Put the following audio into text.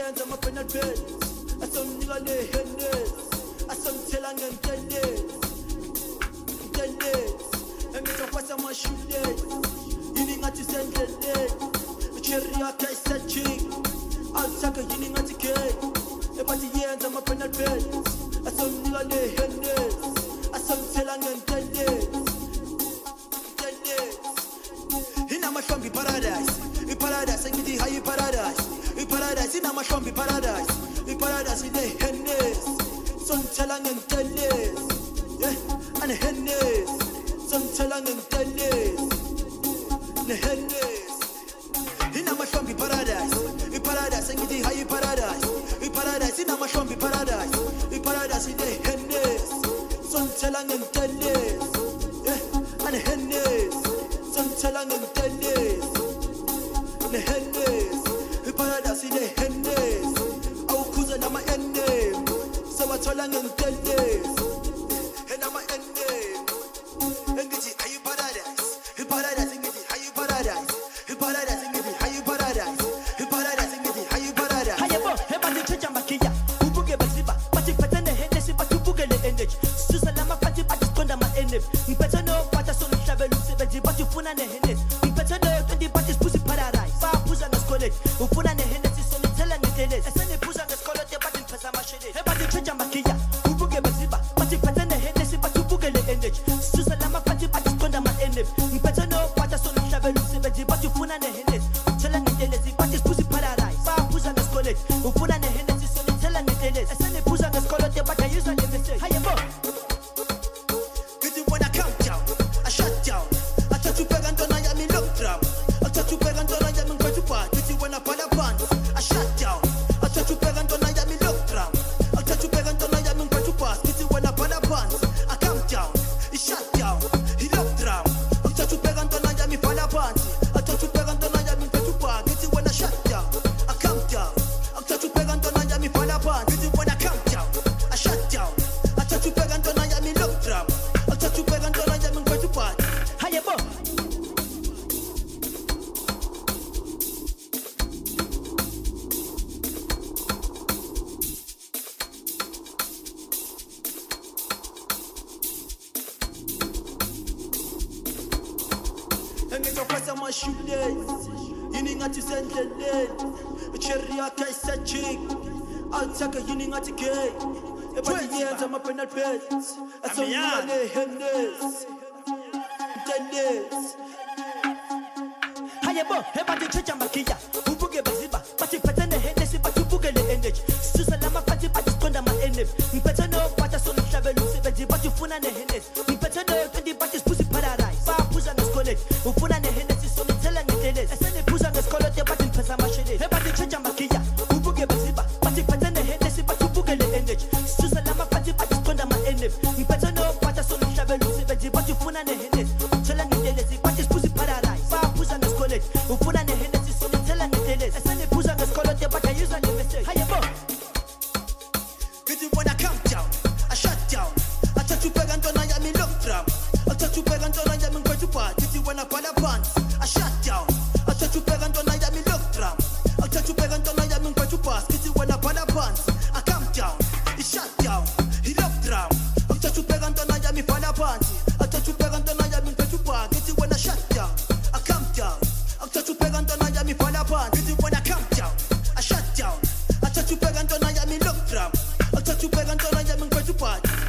yenza ama-penal beds asomnika nehennes asomthela ngentenes engizokwasa ama-shooters yini ngathi sendleleni ucherry yakhe ayisajik alithaka yini ngathi gay ebathi yenza ama-penal beds asomnika nehennes asomthela ngentenes inamahlombe iparadise iparadise engithi hayi iparadise iparadise inamahlombe iparadise iparadise inehennes somthela ngentenes anehennes somthela ngentenes nehennes inamahlombe iparadise iparadise engithi hayi iparadise iparadise inamahlombe iparadise iparadise inehennes somthela ngentenes anehennes somthela ngentenes nehennes iparadise inehennes awukhuza nama-name sewathola ngentenes enama-name engithi hayi iparadise iparadise engithi hayi iparadise iparadise engithi hayi iparadise iparadise engithi hayi iparadise hayebo ebanditshintsha makiya ubuke baziba bathi ngiphethe nehenesi bathi ubuke le-energy susa lamaphathi bathi siqonda ama-nf ngiphethe nophatha somhlabela umsebenzi bathi ufuna nehenesi ngiphethe no-20 bathi siphuza iparadise baphuza ngesikoleti ufuna nehenesi sonithela ngentelezi eseniphuza ngesikoleti bathi ngiphesa amasheleni ebanditshintsha makiya ubuke baziba bathi ngiphethe nehenesi bathi ubuke le-energy susa lamaphathi bathi siqonda ama-nf ngiphethe nophatha somhlabela umsebenzi bathi ufuna nehenesi thela ngentelezi bathi siphuza iparadise baphuza ngesikoleti ufuna nehenesi sonithela ngentelezi eseniphuza ngesikoleti bathi ayizwa le-message hayebo ngithi bona countdown a shutdown athatha ubheka ntona yami lockdown athatha ubheka ntona yami ngiphethe ubhadi ngithi wena bhala phansi a shutdown athatha ubheka ntona yami lockdown athatha ubheka ntona yami ngiphethe ubhadi ngithi wena bhala phansi a countdown i shutdown i lockdown athatha ubheka ntona yami bhala phansi athatha ubheka ntona yami ngiphethe ubhadi ngithi wena shutdown a countdown athatha ubheka ntona yami bhala phansi ngithi wena countdown a shutdown athatha ubheka ntona yami lockdown athatha ubheka ntona yami ngiphethe ubhadi hayebo engizokwasa ama-shooters yini ngathi sendleleni ucherry yakhe ayisajik alithaka yini ngathi gay ebathi yenza ama-penal beds asomnika nehennes ntenes hayebo ebanditshintsha makiya ubuke baziba bathi ngiphethe nehenesi bathi ubuke le-energy susa lamaphathi bathi siqonda ama-nf ngiphethe nophatha somhlabela umsebenzi bathi ufuna nehenesi ngiphethe no-20 bathi siphuza iparadise baphuza ngesikoleti ufuna nehenesi sonithela ngentelezi eseniphuza ngesikoleti bathi ngiphesa amasheleni ebanditshintsha makiya ubuke baziba bathi ngiphethe nehenesi bathi ubuke le-energy susa lamaphathi bathi siqonda ama-nf ngiphethe nophatha somhlabela umsebenzi bathi ufuna nehenesi thela ngentelezi bathi siphuza iparadise baphuza ngesikoleti ufuna nehenesi sonithela ngentelezi eseniphuza ngesikoleti bathi ayizwa le-message hayebo ngithi bona countdown a shutdown athatha ubheka ntona yami lockdown athatha ubheka ntona yami ngiphethe ubhadi ngithi wena bhala phansi a shutdown athatha ubheka ntona yami lockdown athatha ubheka ntona yami ngiphethe ubhadi ngithi wena bhala phansi a countdown i shutdown i lockdown athatha ubheka ntona yami bhala phansi athatha ubheka ntona yami ngiphethe ubhadi ngithi wena shutdown a countdown athatha ubheka ntona yami bhala phansi ngithi wena countdown a shutdown athatha ubheka ntona yami lockdown athatha ubheka ntona yami ngiphethe ubhadi